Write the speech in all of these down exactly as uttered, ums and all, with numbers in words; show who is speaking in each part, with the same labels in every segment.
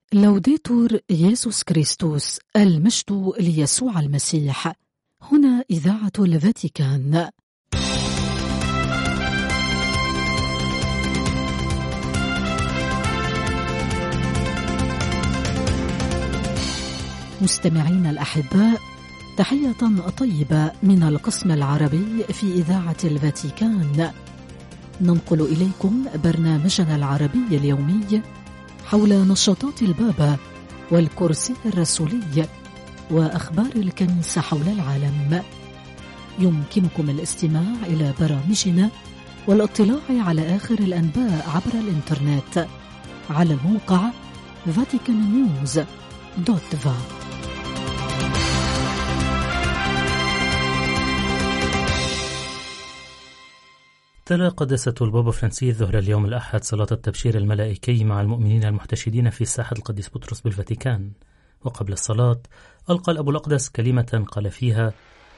Speaker 1: لوديتور يسوع كريستوس، المجد ليسوع المسيح. هنا إذاعة الفاتيكان. مستمعين الأحباء، تحية طيبة من القسم العربي في إذاعة الفاتيكان. ننقل إليكم برنامجنا العربي اليومي حول نشاطات البابا والكرسي الرسولي وأخبار الكنيسة حول العالم. يمكنكم الاستماع إلى برامجنا والاطلاع على آخر الأنباء عبر الإنترنت على الموقع فاتيكان نيوز دوت فا.
Speaker 2: تلا قداسة البابا فرانسيس ظهر اليوم الأحد صلاة التبشير الملائكي مع المؤمنين المحتشدين في ساحة القديس بطرس بالفاتيكان. وقبل الصلاة ألقى الأب الأقدس كلمة قال فيها: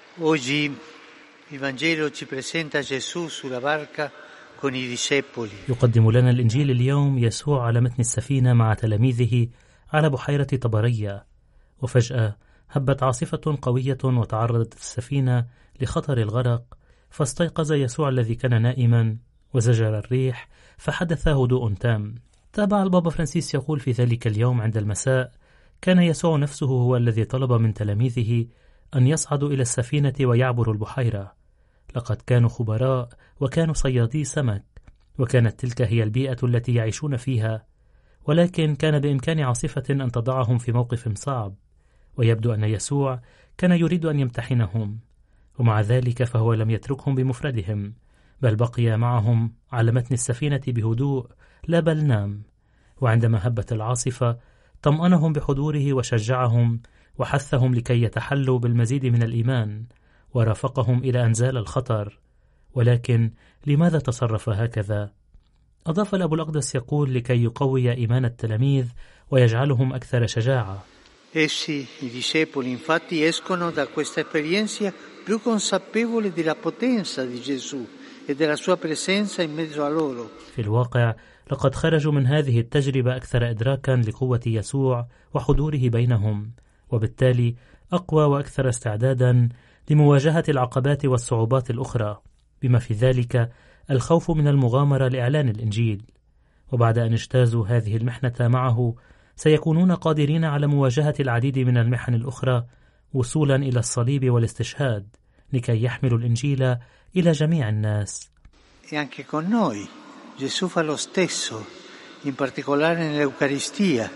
Speaker 3: Oggi il Vangelo ci presenta Gesù sulla barca con i discepoli.
Speaker 2: يقدم لنا الإنجيل اليوم يسوع على متن السفينة مع تلاميذه على بحيرة طبرية. وفجأة هبت عاصفة قوية وتعرضت السفينة لخطر الغرق، فاستيقظ يسوع الذي كان نائما وزجر الريح فحدث هدوء تام. تابع البابا فرانسيس يقول: في ذلك اليوم عند المساء كان يسوع نفسه هو الذي طلب من تلاميذه أن يصعدوا إلى السفينة ويعبروا البحيرة. لقد كانوا خبراء وكانوا صيادي سمك، وكانت تلك هي البيئة التي يعيشون فيها، ولكن كان بإمكان عاصفة أن تضعهم في موقف صعب، ويبدو أن يسوع كان يريد أن يمتحنهم، ومع ذلك فهو لم يتركهم بمفردهم، بل بقي معهم على متن السفينة بهدوء لا بل نام. وعندما هبت العاصفة طمأنهم بحضوره وشجعهم وحثهم لكي يتحلوا بالمزيد من الإيمان، ورافقهم إلى أن زال الخطر. ولكن لماذا تصرف هكذا؟ أضاف الأب الأقدس يقول: لكي يقوي إيمان التلاميذ ويجعلهم أكثر شجاعة.
Speaker 3: Essi, i discepoli, infatti, escono da questa esperienza più consapevoli della potenza di Gesù e della sua presenza in mezzo a loro.
Speaker 2: في الواقع لقد خرجوا من هذه التجربة أكثر إدراكا لقوة يسوع وحضوره بينهم، وبالتالي أقوى وأكثر استعدادا لمواجهة العقبات والصعوبات الأخرى، بما في ذلك الخوف من المغامرة لإعلان الإنجيل. وبعد أن اجتازوا هذه المحنة معه سيكونون قادرين على مواجهة العديد من المحن الأخرى وصولا إلى الصليب والاستشهاد، لكي يحملوا الإنجيل إلى جميع الناس.
Speaker 3: E anche con noi Gesù fa lo stesso, in particolare nell'Eucaristia.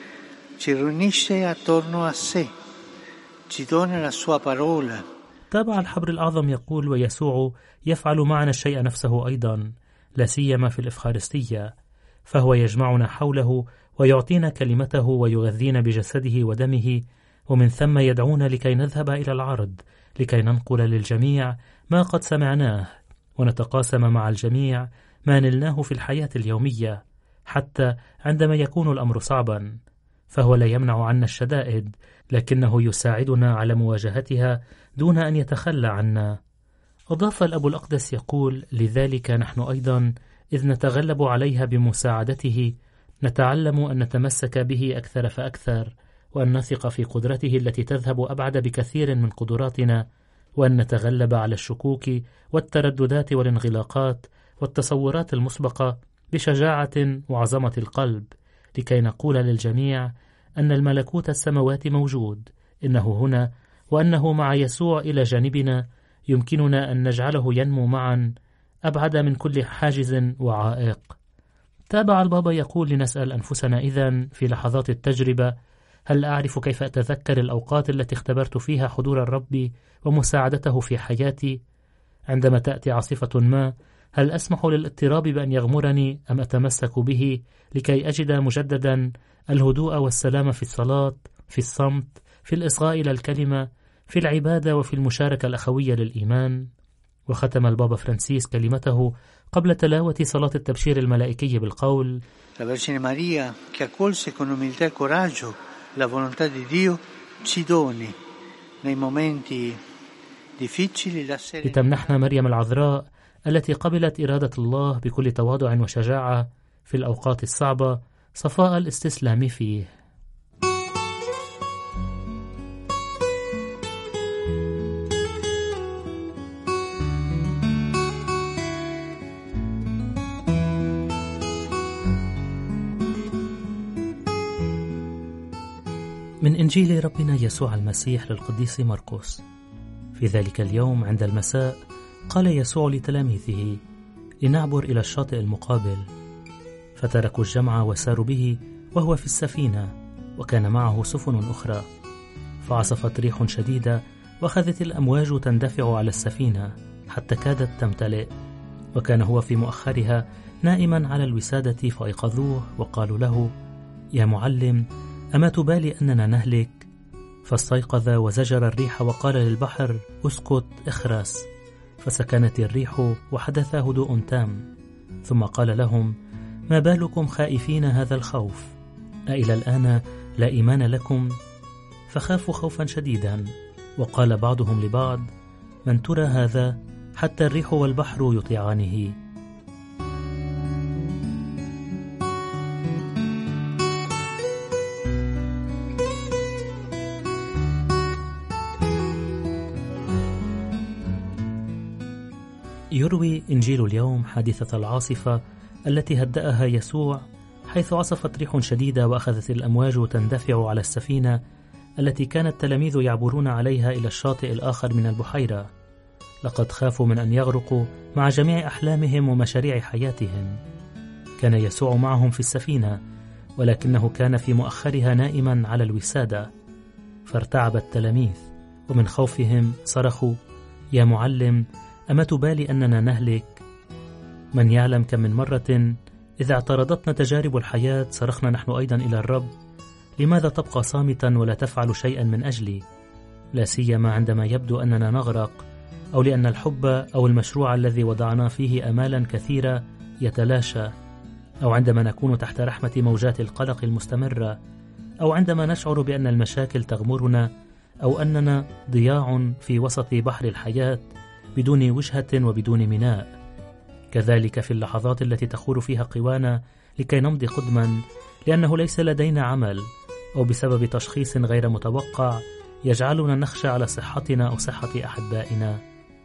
Speaker 3: Ci riunisce attorno a sé, ci dona la sua parola.
Speaker 2: تابع الحبر الأعظم يقول: ويسوع يفعل معنا الشيء نفسه أيضا، لا سيما في الإفخارستية، فهو يجمعنا حوله ويعطينا كلمته ويغذينا بجسده ودمه، ومن ثم يدعونا لكي نذهب إلى العرض، لكي ننقل للجميع ما قد سمعناه ونتقاسم مع الجميع ما نلناه في الحياة اليومية، حتى عندما يكون الأمر صعبا. فهو لا يمنع عنا الشدائد، لكنه يساعدنا على مواجهتها دون أن يتخلى عنا. أضاف الأب الأقدس يقول: لذلك نحن أيضا إذ نتغلب عليها بمساعدته نتعلم أن نتمسك به أكثر فأكثر، وأن نثق في قدرته التي تذهب أبعد بكثير من قدراتنا، وأن نتغلب على الشكوك والترددات والانغلاقات والتصورات المسبقة بشجاعة وعظمة القلب، لكي نقول للجميع أن الملكوت السماوات موجود، إنه هنا، وأنه مع يسوع إلى جانبنا يمكننا أن نجعله ينمو معا أبعد من كل حاجز وعائق. تابع البابا يقول: لنسأل أنفسنا إذن في لحظات التجربة: هل أعرف كيف أتذكر الأوقات التي اختبرت فيها حضور الرب ومساعدته في حياتي؟ عندما تأتي عاصفة ما، هل أسمح للاضطراب بأن يغمرني أم أتمسك به لكي أجد مجددا الهدوء والسلام في الصلاة، في الصمت، في الإصغاء إلى الكلمة، في العبادة وفي المشاركة الأخوية للإيمان؟ وختم البابا فرانسيس كلمته قبل تلاوة صلاة التبشير الملائكي بالقول:
Speaker 3: La Vergine Maria, che accolse con umiltà e coraggio la volontà di Dio, ci doni nei momenti difficili la serenità.
Speaker 2: لتمنحنا مريم العذراء التي قبلت إرادة الله بكل تواضع وشجاعة في الأوقات الصعبة صفاء الاستسلام فيه. من إنجيل ربنا يسوع المسيح للقديس مرقس. في ذلك اليوم عند المساء قال يسوع لتلاميذه: لنعبر إلى الشاطئ المقابل. فتركوا الجمع وساروا به وهو في السفينة، وكان معه سفن أخرى. فعصفت ريح شديدة وأخذت الأمواج تندفع على السفينة حتى كادت تمتلئ، وكان هو في مؤخرها نائما على الوسادة. فأيقظوه وقالوا له: يا معلم، أما تبالي أننا نهلك؟ فاستيقظ وزجر الريح وقال للبحر: اسكت، اخرس. فسكنت الريح وحدث هدوء تام. ثم قال لهم: ما بالكم خائفين هذا الخوف؟ أإلى الآن لا إيمان لكم؟ فخافوا خوفا شديدا، وقال بعضهم لبعض: من ترى هذا؟ حتى الريح والبحر يطيعانه. يروي إنجيل اليوم حادثة العاصفة التي هدأها يسوع، حيث عصفت ريح شديدة وأخذت الأمواج تندفع على السفينة التي كان التلاميذ يعبرون عليها إلى الشاطئ الآخر من البحيرة. لقد خافوا من أن يغرقوا مع جميع أحلامهم ومشاريع حياتهم. كان يسوع معهم في السفينة، ولكنه كان في مؤخرها نائما على الوسادة. فارتعب التلاميذ، ومن خوفهم صرخوا: يا معلم، أما تبالي أننا نهلك؟ من يعلم كم من مرة إذا اعترضتنا تجارب الحياة صرخنا نحن أيضا إلى الرب: لماذا تبقى صامتا ولا تفعل شيئا من أجلي؟ لا سيما عندما يبدو أننا نغرق، أو لأن الحب أو المشروع الذي وضعنا فيه أمالا كثيرة يتلاشى، أو عندما نكون تحت رحمة موجات القلق المستمرة، أو عندما نشعر بأن المشاكل تغمرنا، أو أننا ضياع في وسط بحر الحياة بدون وجهة وبدون ميناء. كذلك في اللحظات التي تخور فيها قوانا لكي نمضي قدما لأنه ليس لدينا عمل، أو بسبب تشخيص غير متوقع يجعلنا نخشى على صحتنا أو صحة أحبائنا.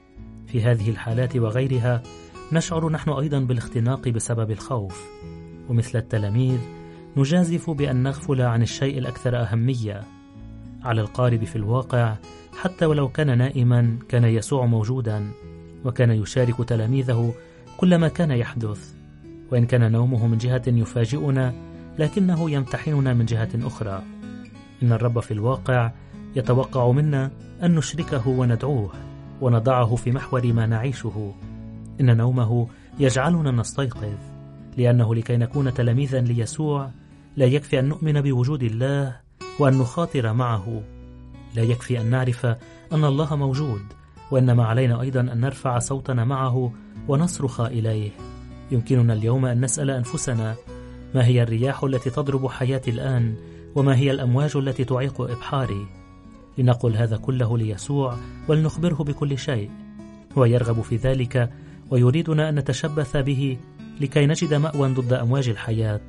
Speaker 2: في هذه الحالات وغيرها نشعر نحن أيضا بالاختناق بسبب الخوف، ومثل التلاميذ نجازف بأن نغفل عن الشيء الأكثر أهمية. على القارب في الواقع، حتى ولو كان نائما، كان يسوع موجودا، وكان يشارك تلاميذه كل ما كان يحدث. وإن كان نومه من جهة يفاجئنا، لكنه يمتحننا من جهة أخرى. إن الرب في الواقع يتوقع منا أن نشركه وندعوه ونضعه في محور ما نعيشه. إن نومه يجعلنا نستيقظ، لأنه لكي نكون تلاميذا ليسوع لا يكفي أن نؤمن بوجود الله وأن نخاطر معه. لا يكفي أن نعرف أن الله موجود، وإنما علينا أيضا أن نرفع صوتنا معه ونصرخ إليه. يمكننا اليوم أن نسأل أنفسنا: ما هي الرياح التي تضرب حياتي الآن؟ وما هي الأمواج التي تعيق إبحاري؟ لنقل هذا كله ليسوع ولنخبره بكل شيء. هو يرغب في ذلك ويريدنا أن نتشبث به لكي نجد مأوى ضد أمواج الحياة.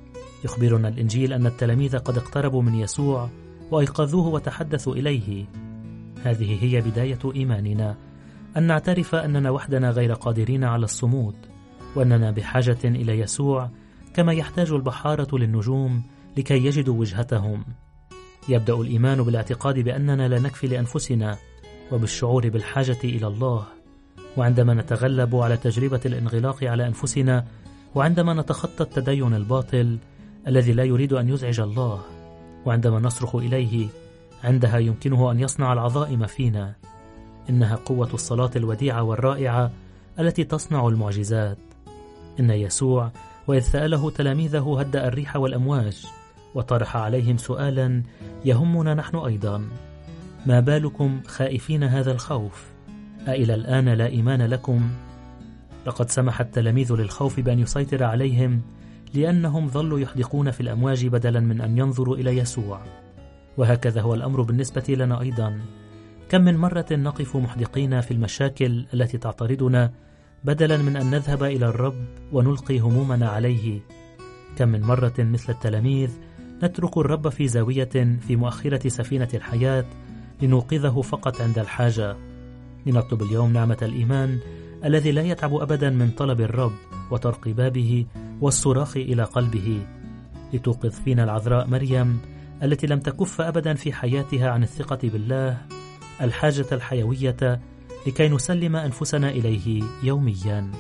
Speaker 2: يخبرنا الإنجيل أن التلاميذ قد اقتربوا من يسوع وأيقظوه وتحدثوا إليه. هذه هي بداية إيماننا، أن نعترف أننا وحدنا غير قادرين على الصمود، وأننا بحاجة إلى يسوع كما يحتاج البحارة للنجوم لكي يجدوا وجهتهم. يبدأ الإيمان بالاعتقاد بأننا لا نكفي لأنفسنا، وبالشعور بالحاجة إلى الله. وعندما نتغلب على تجربة الانغلاق على أنفسنا، وعندما نتخطى التدين الباطل الذي لا يريد أن يزعج الله، وعندما نصرخ إليه، عندها يمكنه أن يصنع العظائم فينا. إنها قوة الصلاة الوديعة والرائعة التي تصنع المعجزات. إن يسوع وإذ سأله تلاميذه هدأ الريح والأمواج، وطرح عليهم سؤالا يهمنا نحن أيضا: ما بالكم خائفين هذا الخوف؟ أإلى الآن لا إيمان لكم؟ لقد سمح التلاميذ للخوف بأن يسيطر عليهم، لأنهم ظلوا يحدقون في الأمواج بدلا من أن ينظروا إلى يسوع. وهكذا هو الأمر بالنسبة لنا أيضا. كم من مرة نقف محدقين في المشاكل التي تعترضنا بدلا من أن نذهب إلى الرب ونلقي همومنا عليه. كم من مرة مثل التلاميذ نترك الرب في زاوية في مؤخرة سفينة الحياة لنوقظه فقط عند الحاجة. لنطلب اليوم نعمة الإيمان الذي لا يتعب أبدا من طلب الرب وطرق بابه والصراخ إلى قلبه، لتوقظ فينا العذراء مريم التي لم تكف أبدا في حياتها عن الثقة بالله الحاجة الحيوية لكي نسلم أنفسنا إليه يوميا.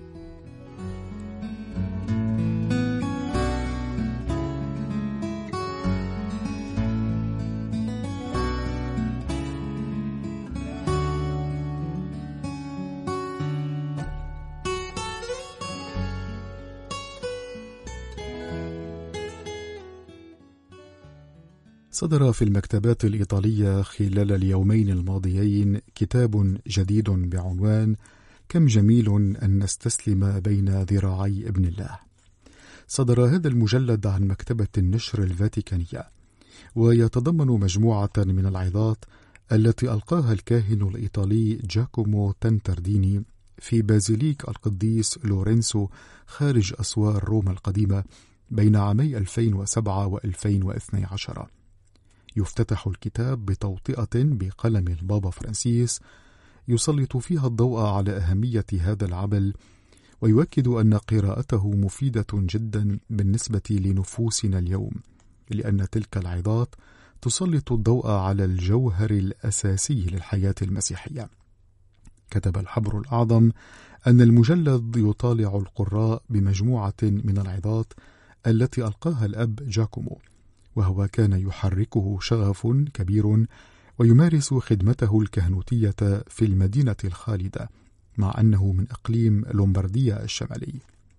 Speaker 4: صدر في المكتبات الإيطالية خلال اليومين الماضيين كتاب جديد بعنوان كم جميل أن نستسلم بين ذراعي ابن الله. صدر هذا المجلد عن مكتبة النشر الفاتيكانية، ويتضمن مجموعة من العظات التي ألقاها الكاهن الإيطالي جاكومو تنترديني في بازيليك القديس لورينسو خارج أسوار روما القديمة بين عامي ألفين وسبعة وألفين واثني عشر. يفتتح الكتاب بتوطئة بقلم البابا فرانسيس يسلط فيها الضوء على أهمية هذا العمل، ويؤكد أن قراءته مفيدة جدا بالنسبة لنفوسنا اليوم، لأن تلك العظات تسلط الضوء على الجوهر الأساسي للحياة المسيحية. كتب الحبر الأعظم أن المجلد يطالع القراء بمجموعة من العظات التي ألقاها الأب جاكومو، وهو كان يحركه شغف كبير ويمارس خدمته الكهنوتية في المدينة الخالدة، مع أنه من إقليم لومبارديا الشمالي.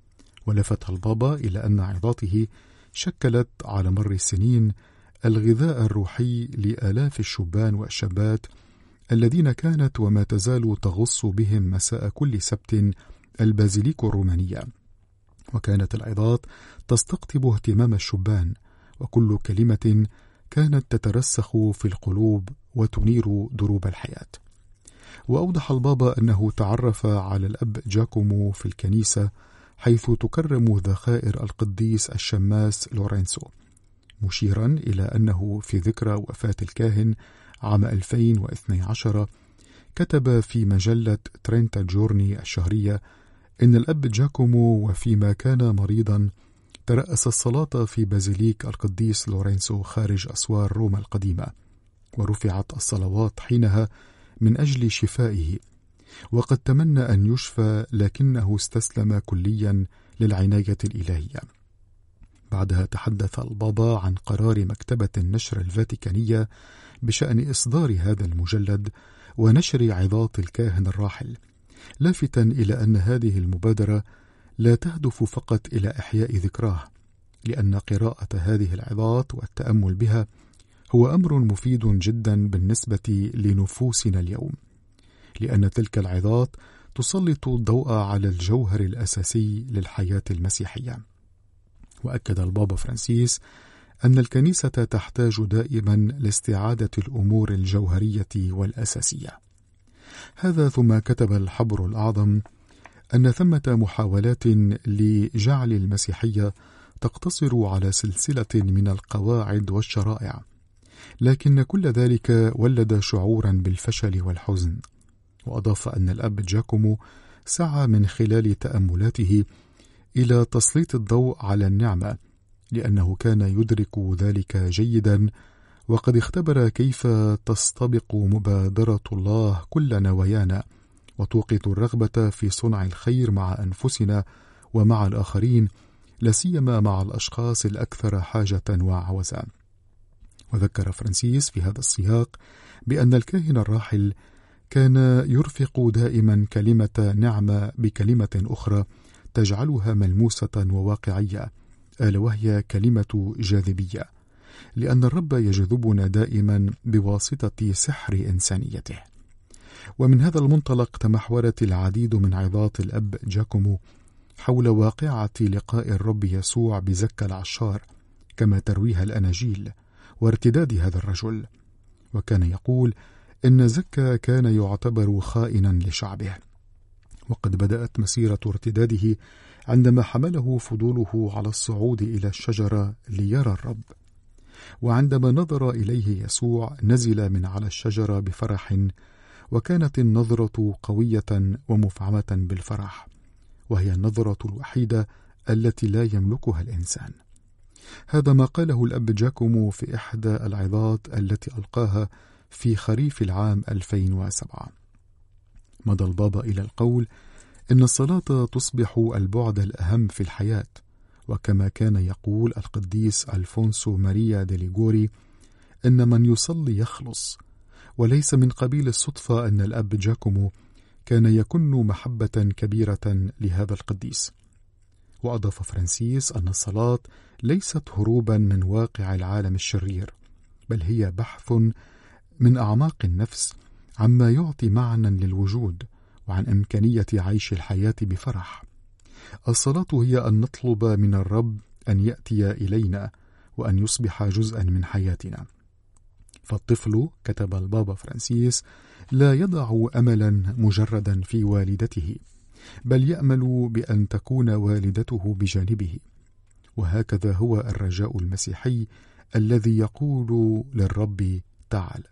Speaker 4: ولفت البابا إلى أن عظاته شكلت على مر السنين الغذاء الروحي لآلاف الشبان والشابات الذين كانت وما تزال تغص بهم مساء كل سبت البازيليك الرومانية، وكانت العظات تستقطب اهتمام الشبان، وكل كلمة كانت تترسخ في القلوب وتنير دروب الحياة. وأوضح البابا أنه تعرف على الأب جاكومو في الكنيسة حيث تكرم ذخائر القديس الشماس لورينسو، مشيرا إلى أنه في ذكرى وفاة الكاهن عام ألفين واثني عشر كتب في مجلة ترينتا جورني الشهرية إن الأب جاكومو وفيما كان مريضا ترأس الصلاة في بازيليك القديس لورينسو خارج أسوار روما القديمة، ورفعت الصلوات حينها من أجل شفائه، وقد تمنى أن يشفى لكنه استسلم كليا للعناية الإلهية. بعدها تحدث البابا عن قرار مكتبة النشر الفاتيكانية بشأن إصدار هذا المجلد ونشر عظات الكاهن الراحل، لافتا إلى أن هذه المبادرة لا تهدف فقط إلى إحياء ذكراه، لأن قراءة هذه العظات والتأمل بها هو أمر مفيد جدا بالنسبة لنفوسنا اليوم، لأن تلك العظات تسلط الضوء على الجوهر الأساسي للحياة المسيحية. وأكد البابا فرانسيس أن الكنيسة تحتاج دائما لاستعادة الأمور الجوهرية والأساسية. هذا ثم كتب الحبر الأعظم أن ثمة محاولات لجعل المسيحية تقتصر على سلسلة من القواعد والشرائع، لكن كل ذلك ولد شعورا بالفشل والحزن. وأضاف أن الأب جاكومو سعى من خلال تأملاته إلى تسليط الضوء على النعمة، لأنه كان يدرك ذلك جيدا، وقد اختبر كيف تستبق مبادرة الله كل نوايانا وتوقظ الرغبة في صنع الخير مع أنفسنا ومع الآخرين، لاسيما مع الأشخاص الأكثر حاجة وعوزا. وذكر فرانسيس في هذا السياق بأن الكاهن الراحل كان يرفق دائما كلمة نعمة بكلمة أخرى تجعلها ملموسة وواقعية، ألا وهي كلمة جاذبية، لأن الرب يجذبنا دائما بواسطة سحر إنسانيته. ومن هذا المنطلق تمحورت العديد من عظات الأب جاكومو حول واقعة لقاء الرب يسوع بزكا العشار كما ترويها الأناجيل، وارتداد هذا الرجل. وكان يقول إن زكا كان يعتبر خائنا لشعبه، وقد بدأت مسيرة ارتداده عندما حمله فضوله على الصعود إلى الشجرة ليرى الرب، وعندما نظر إليه يسوع نزل من على الشجرة بفرح، وكانت النظرة قوية ومفعمة بالفرح، وهي النظرة الوحيدة التي لا يملكها الإنسان. هذا ما قاله الأب جاكومو في إحدى العظات التي ألقاها في خريف العام ألفين وسبعة. مضى البابا إلى القول إن الصلاة تصبح البعد الأهم في الحياة، وكما كان يقول القديس ألفونسو ماريا دي ليغوري إن من يصلي يخلص. وليس من قبيل الصدفة أن الأب جاكومو كان يكن محبة كبيرة لهذا القديس. وأضاف فرانسيس أن الصلاة ليست هروبا من واقع العالم الشرير، بل هي بحث من أعماق النفس عما يعطي معنى للوجود وعن إمكانية عيش الحياة بفرح. الصلاة هي أن نطلب من الرب أن يأتي إلينا وأن يصبح جزءا من حياتنا. فالطفل، كتب البابا فرانسيس، لا يضع أملا مجردا في والدته، بل يأمل بأن تكون والدته بجانبه. وهكذا هو الرجاء المسيحي الذي يقول للرب تعال.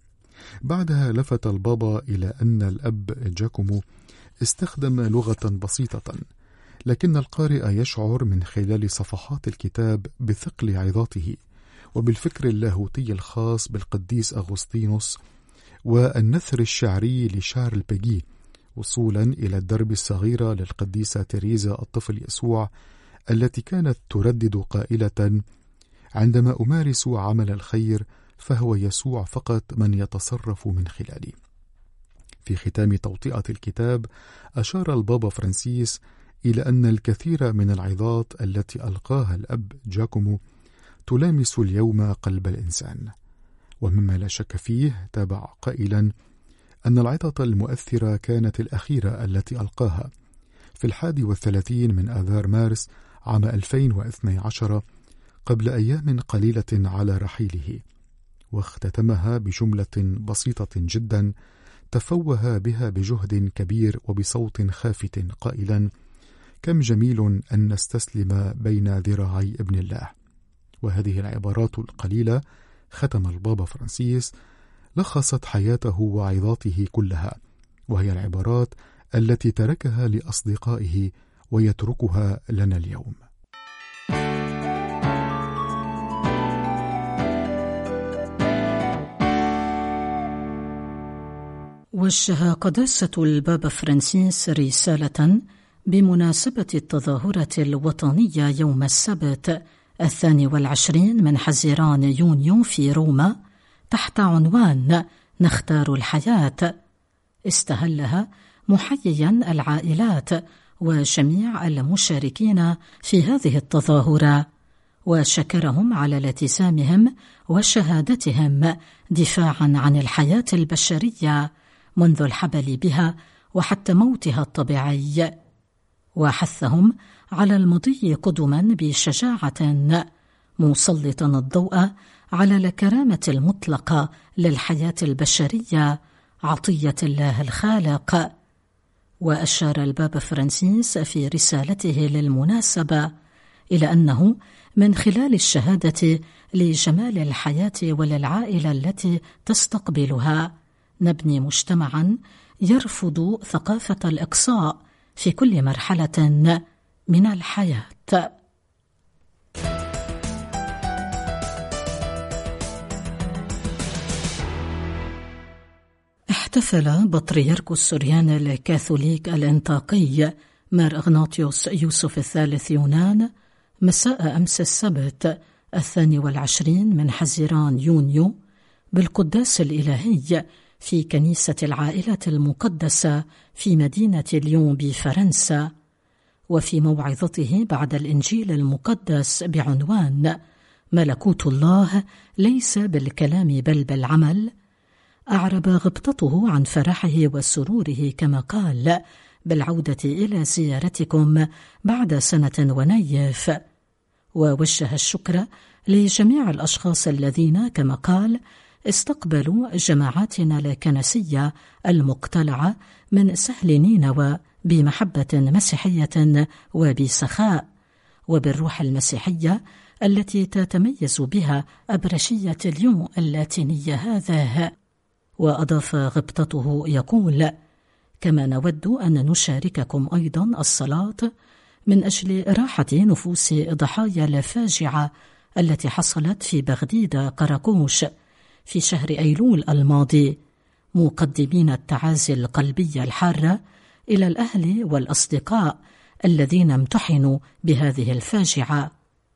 Speaker 4: بعدها لفت البابا إلى أن الأب جاكومو استخدم لغة بسيطة، لكن القارئ يشعر من خلال صفحات الكتاب بثقل عظاته وبالفكر اللاهوتي الخاص بالقديس أغسطينوس والنثر الشعري لشارل بيغي، وصولا إلى الدرب الصغيرة للقديسة تيريزا الطفل يسوع التي كانت تردد قائلة: عندما أمارس عمل الخير فهو يسوع فقط من يتصرف من خلالي. في ختام توطئة الكتاب أشار البابا فرانسيس إلى أن الكثير من العظات التي ألقاها الأب جاكومو تلامس اليوم قلب الإنسان. ومما لا شك فيه، تابع قائلا أن العظة المؤثرة كانت الأخيرة التي ألقاها في الحادي والثلاثين من آذار مارس عام ألفين واثني عشر، قبل أيام قليلة على رحيله، واختتمها بجملة بسيطة جدا تفوه بها بجهد كبير وبصوت خافت قائلا: كم جميل أن نستسلم بين ذراعي ابن الله. وهذه العبارات القليلة، ختم البابا فرانسيس، لخصت حياته وعظاته كلها، وهي العبارات التي تركها لأصدقائه ويتركها لنا اليوم.
Speaker 1: وجه قداسة البابا فرانسيس رسالة بمناسبة التظاهرة الوطنية يوم السبت الثاني والعشرين من حزيران يونيو في روما تحت عنوان نختار الحياة، استهلها محييا العائلات وجميع المشاركين في هذه التظاهرة، وشكرهم على التزامهم وشهادتهم دفاعا عن الحياة البشرية منذ الحبل بها وحتى موتها الطبيعي، وحثهم على المضي قدما بشجاعة مسلطا الضوء على الكرامة المطلقة للحياة البشرية عطية الله الخالق. وأشار البابا فرانسيس في رسالته للمناسبة إلى أنه من خلال الشهادة لجمال الحياة وللعائلة التي تستقبلها نبني مجتمعا يرفض ثقافة الإقصاء في كل مرحلة من الحياة. احتفل بطريرك السريان الكاثوليك الانطاقي مار إغناطيوس يوسف الثالث يونان مساء أمس السبت الثاني والعشرين من حزيران يونيو بالقداس الإلهي في كنيسة العائلة المقدسة في مدينة ليون بفرنسا. وفي موعظته بعد الإنجيل المقدس بعنوان ملكوت الله ليس بالكلام بل بالعمل، أعرب غبطته عن فرحه وسروره كما قال بالعودة إلى زيارتكم بعد سنة ونيف، ووجه الشكر لجميع الأشخاص الذين كما قال استقبلوا جماعاتنا الكنسية المقتلعة من سهل نينوى بمحبة مسيحية وبسخاء وبالروح المسيحية التي تتميز بها أبرشية اليوم اللاتينية هذا. وأضاف غبطته يقول: كما نود أن نشارككم أيضا الصلاة من أجل راحة نفوس ضحايا الفاجعة التي حصلت في بغديد قراقوش في شهر أيلول الماضي، مقدمين التعازي القلبية الحارة إلى الأهل والأصدقاء الذين امتحنوا بهذه الفاجعة.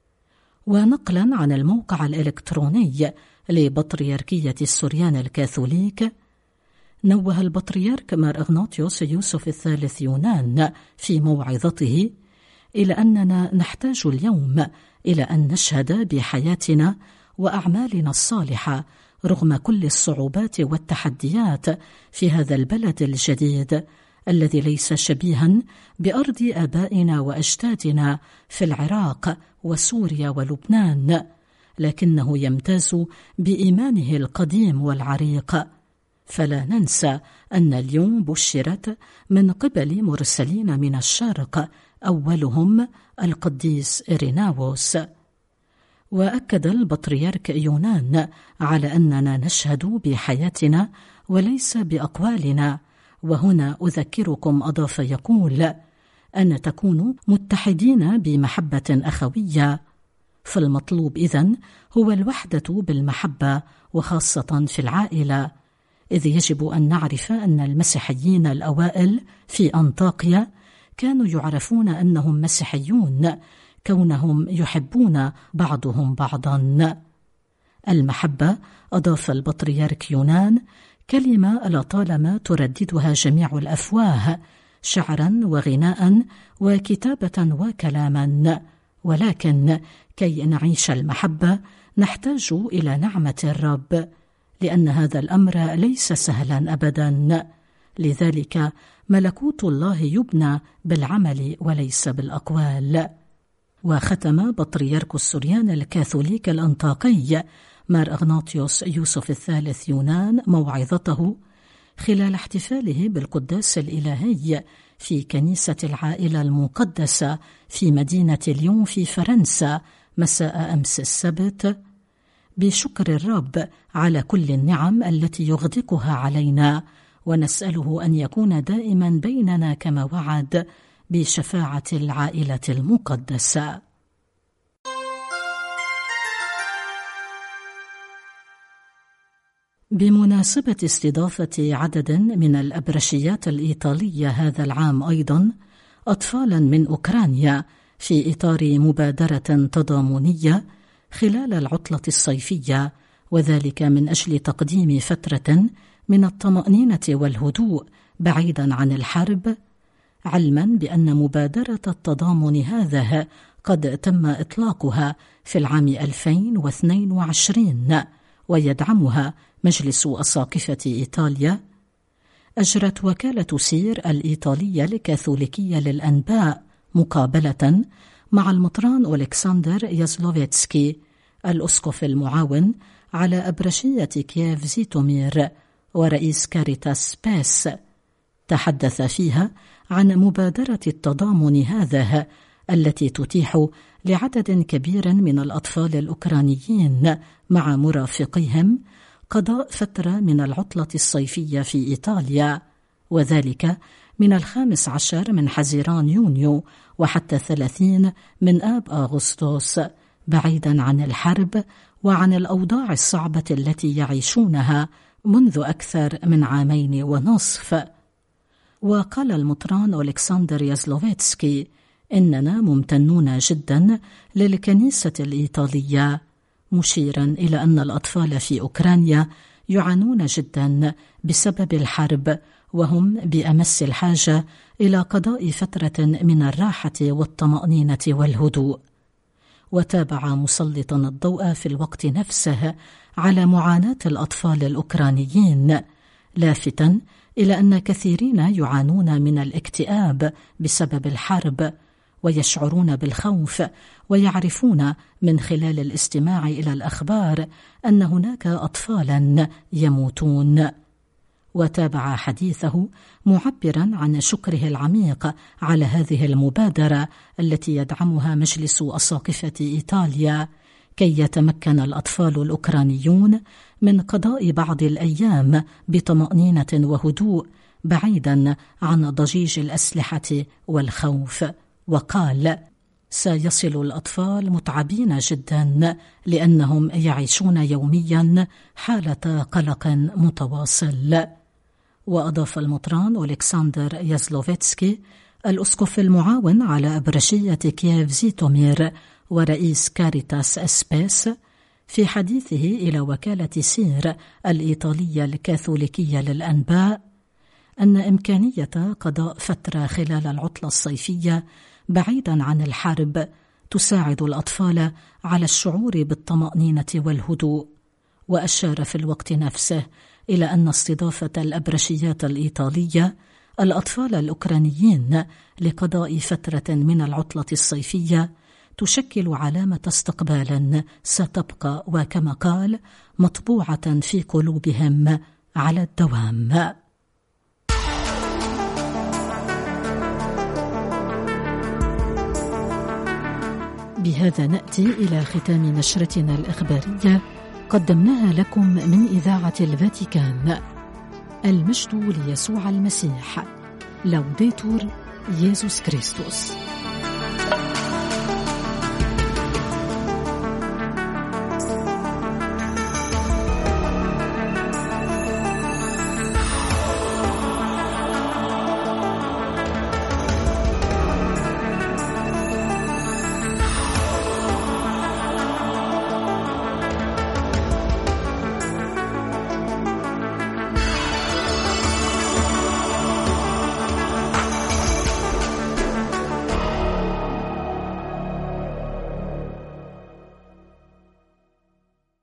Speaker 1: ونقلا عن الموقع الإلكتروني لبطريركية السريان الكاثوليك، نوه البطريرك مار إغناطيوس يوسف الثالث يونان في موعظته إلى أننا نحتاج اليوم إلى أن نشهد بحياتنا وأعمالنا الصالحة رغم كل الصعوبات والتحديات في هذا البلد الجديد الذي ليس شبيها بأرض آبائنا وأجدادنا في العراق وسوريا ولبنان، لكنه يمتاز بإيمانه القديم والعريق. فلا ننسى أن اليوم بشرت من قبل مرسلين من الشرق، أولهم القديس إريناوس. وأكد البطريرك يونان على أننا نشهد بحياتنا وليس بأقوالنا. وهنا أذكركم، أضاف يقول، أن تكونوا متحدين بمحبة أخوية. فالمطلوب إذن هو الوحدة بالمحبة، وخاصة في العائلة، إذ يجب أن نعرف أن المسيحيين الأوائل في أنطاكيا كانوا يعرفون أنهم مسيحيون كونهم يحبون بعضهم بعضا. المحبة، أضاف البطريرك يونان، كلمة لطالما ترددها جميع الأفواه شعرا وغناء وكتابة وكلاما، ولكن كي نعيش المحبة نحتاج إلى نعمة الرب، لأن هذا الأمر ليس سهلا أبدا. لذلك ملكوت الله يبنى بالعمل وليس بالأقوال. وختم بطريرك السريان الكاثوليك الأنطاكي مار إغناطيوس يوسف الثالث يونان موعظته خلال احتفاله بالقداس الإلهي في كنيسة العائلة المقدسة في مدينة ليون في فرنسا مساء أمس السبت، بشكر الرب على كل النعم التي يغدقها علينا، ونسأله أن يكون دائما بيننا كما وعد بشفاعة العائلة المقدسة. بمناسبة استضافة عدد من الأبرشيات الإيطالية هذا العام أيضا أطفالا من أوكرانيا في إطار مبادرة تضامنية خلال العطلة الصيفية، وذلك من أجل تقديم فترة من الطمأنينة والهدوء بعيدا عن الحرب، علما بأن مبادرة التضامن هذا قد تم إطلاقها في العام ألفين واثنين وعشرين ويدعمها مجلس أساقفة إيطاليا. أجرت وكالة سير الإيطالية الكاثوليكية للأنباء مقابلة مع المطران ألكسندر يازلوفيتسكي الأسقف المعاون على أبرشية كييف زيتومير ورئيس كاريتاس بيس، تحدث فيها عن مبادرة التضامن هذا التي تتيح لعدد كبير من الأطفال الأوكرانيين مع مرافقيهم قضاء فترة من العطلة الصيفية في إيطاليا، وذلك من الخامس عشر من حزيران يونيو وحتى الثلاثين من آب أغسطس، بعيدا عن الحرب وعن الأوضاع الصعبة التي يعيشونها منذ أكثر من عامين ونصف. وقال المطران ألكسندر يازلوفيتسكي: إننا ممتنون جدا للكنيسة الإيطالية، مشيرا إلى أن الأطفال في أوكرانيا يعانون جدا بسبب الحرب، وهم بأمس الحاجة إلى قضاء فترة من الراحة والطمأنينة والهدوء. وتابع مسلطا الضوء في الوقت نفسه على معاناة الأطفال الأوكرانيين، لافتا إلى أن كثيرين يعانون من الاكتئاب بسبب الحرب، ويشعرون بالخوف، ويعرفون من خلال الاستماع إلى الأخبار أن هناك أطفالا يموتون. وتابع حديثه معبرا عن شكره العميق على هذه المبادرة التي يدعمها مجلس أساقفة إيطاليا كي يتمكن الأطفال الأوكرانيون من قضاء بعض الأيام بطمأنينة وهدوء بعيدا عن ضجيج الأسلحة والخوف. وقال: سيصل الأطفال متعبين جدا لأنهم يعيشون يوميا حالة قلق متواصل. وأضاف المطران ألكسندر يازلوفيتسكي الأسقف المعاون على أبرشية كييف زيتومير ورئيس كاريتاس أسبيس في حديثه إلى وكالة سير الإيطالية الكاثوليكية للأنباء أن إمكانية قضاء فترة خلال العطلة الصيفية بعيدا عن الحرب تساعد الأطفال على الشعور بالطمأنينة والهدوء. وأشار في الوقت نفسه إلى أن استضافة الأبرشيات الإيطالية الأطفال الأوكرانيين لقضاء فترة من العطلة الصيفية تشكل علامة استقبال ستبقى، وكما قال، مطبوعة في قلوبهم على الدوام. بهذا نأتي إلى ختام نشرتنا الإخبارية قدمناها لكم من إذاعة الفاتيكان. المجد ليسوع المسيح. لوديتور يسوع كريستوس.